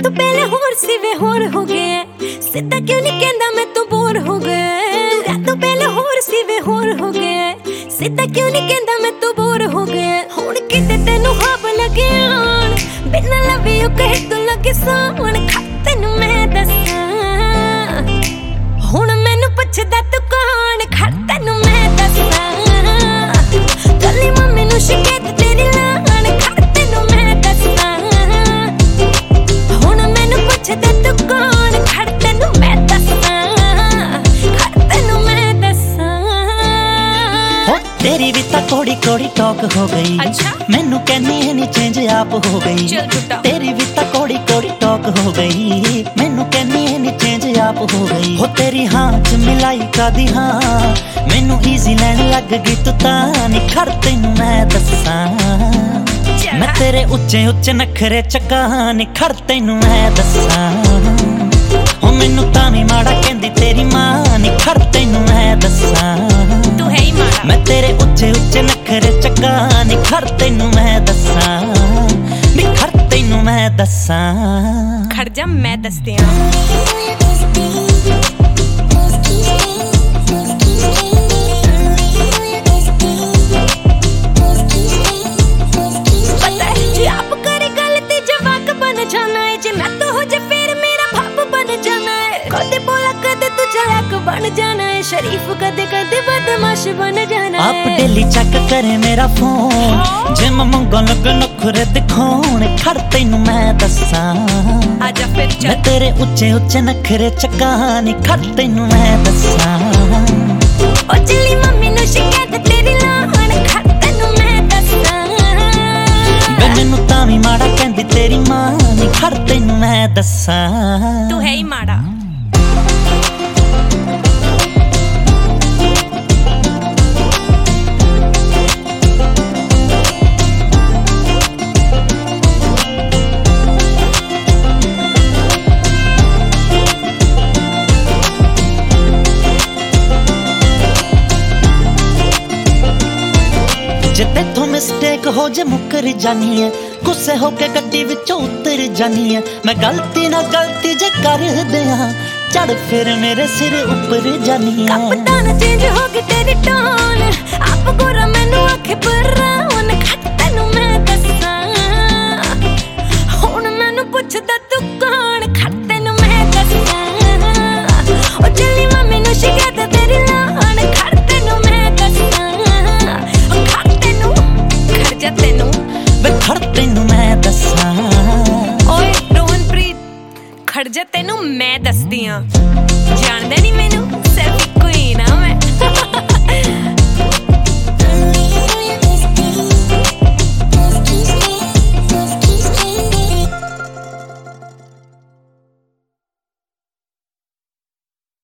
तो पहले होर सी वे होर हो गए सीधा क्यों नहीं कहंदा मैं तो बोर हो गए तो पहले होर सी वे होर हो गए सीधा क्यों नहीं कहंदा मैं तो बोर हो गए हुण किते तैनू हाब लगे आण बिना लव यू कहे तो लगे सावन तैनू मैं दस्सां हुण मैनू पुछदा तू कौन खड़ तैनू मैं दस्सां कल्ली मम्मी नू शिकायत तेरी लाण खड़ तैनू मैं दस्सां हुण मैनू पुछदा तू कौन खड़ तैनू मैं दस्सां खड़ तैनू मैं दस्सां हो तेरी भी ता कोड़ी कोड़ी टॉक हो गई अच्छा? मैनू कहनी है नी चेंज आप हो गई तेरी भी ता कोड़ी कोड़ी टॉक हो गई मैनू कहनी है नी चेंज आप हो गई हो तेरी हाँ च मिलाई कादी हाँ मैनू इजी लैन लग गई तू तां नी खड़ तैनू मैं दस्सां मैं तेरे उच्चे उच्चे नखरे चक्का नी खड़ तैनू मैं दस्सां हो मैनू तां वी माड़ा कहंदी तेरी मां नी खड़ तैनू मैं दस्सां तू है ही माड़ा मैं तेरे उच्चे उच्चे नखरे चक्का नी खड़ तैनू मैं दस्सां नी खड़ तैनू मैं दस्सां खड़ जा मैं दसदी हां बन जाना है शरीफ कदे कदे बदमाश बन जाना है आप डेली चेक करे मेरा फोन जे मैं मंगो लग नखरे दिखाउण खड़ तैनू मैं दस्सां आजा फिर चल मैं तेरे उच्चे उच्चे नखरे चक्का नी खड़ तैनू मैं दस्सां ओ चली मम्मी नू शिकायत तेरी लाण खड़ तैनू मैं दस्सां वे मैनू तां वी माड़ा कहंदी तेरी मां नी खड़ तैनू मैं दस्सां तू है ही माड़ा जे तेथों मिस्टेक हो जे मुकर जानी है गुस्से होके गड्डी विचों उतर जानी है मैं गलती ना गलती जे कर दियां चढ़ फिर मेरे सिर ऊपर जानी है कप्तान चेंज हो गई तेरी टोन आप गोरा मैनू आखे ब्राउन खड़ तैनू मैं दस्सां हुण मैनू पुछदा तू कौन खड़ तैनू मैं दस्सां ओ चली मम्मी नू शिकायत तेरी लाण खड़ तैनू मैं दस्सां खड़ तैनू मैं दस्सां ओए रोहनप्रीत खड़ जा तैनू मैं दसदी हां जानदा नहीं मैनू सिर्फ कोई ना मैं